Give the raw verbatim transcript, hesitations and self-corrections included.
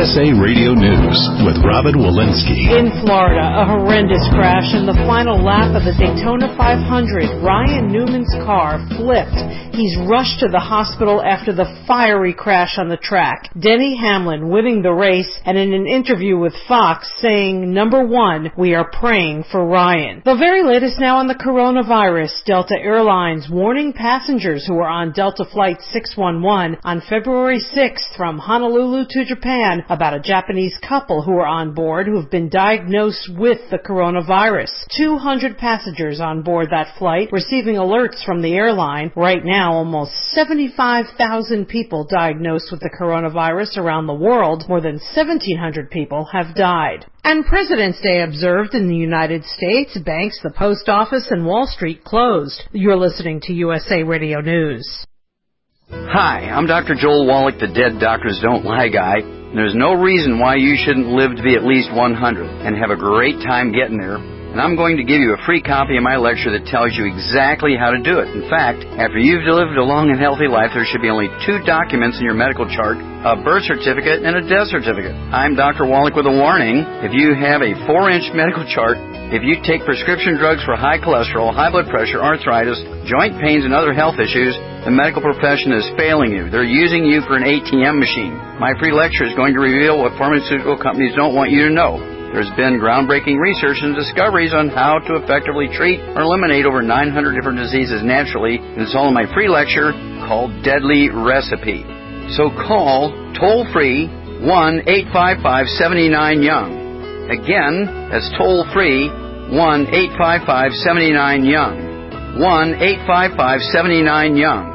S A Radio News with Robin Walensky. In Florida, a horrendous crash in the final lap of the Daytona five hundred. Ryan Newman's car flipped. He's rushed to the hospital after the fiery crash on the track. Denny Hamlin winning the race, and in an interview with Fox saying, number one, we are praying for Ryan. The very latest now on the coronavirus. Delta Airlines warning passengers who are on Delta Flight six one one on February sixth from Honolulu to Japan about a Japanese couple who are on board who have been diagnosed with the coronavirus. two hundred passengers on board that flight receiving alerts from the airline. Right now, almost seventy-five thousand people diagnosed with the coronavirus around the world. More than seventeen hundred people have died. And President's Day observed in the United States. Banks, the post office, and Wall Street closed. You're listening to U S A Radio News. Hi, I'm Doctor Joel Wallach, the Dead Doctors Don't Lie guy. There's no reason why you shouldn't live to be at least one hundred and have a great time getting there. And I'm going to give you a free copy of my lecture that tells you exactly how to do it. In fact, after you've lived a long and healthy life, there should be only two documents in your medical chart, a birth certificate and a death certificate. I'm Doctor Wallach with a warning. If you have a four-inch medical chart, if you take prescription drugs for high cholesterol, high blood pressure, arthritis, joint pains, and other health issues, the medical profession is failing you. They're using you for an A T M machine. My free lecture is going to reveal what pharmaceutical companies don't want you to know. There's been groundbreaking research and discoveries on how to effectively treat or eliminate over nine hundred different diseases naturally, and it's all in my free lecture called Deadly Recipe. So call toll-free one eight five five seven nine young. Again, that's toll-free one eight five five seven nine young. one eight five five seven nine young.